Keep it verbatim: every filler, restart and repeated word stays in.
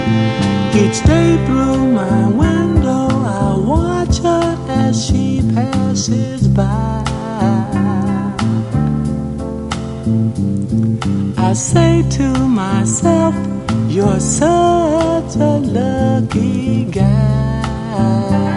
Each day through my window I watch her as she passes by. I say to myself, you're such a lucky guy.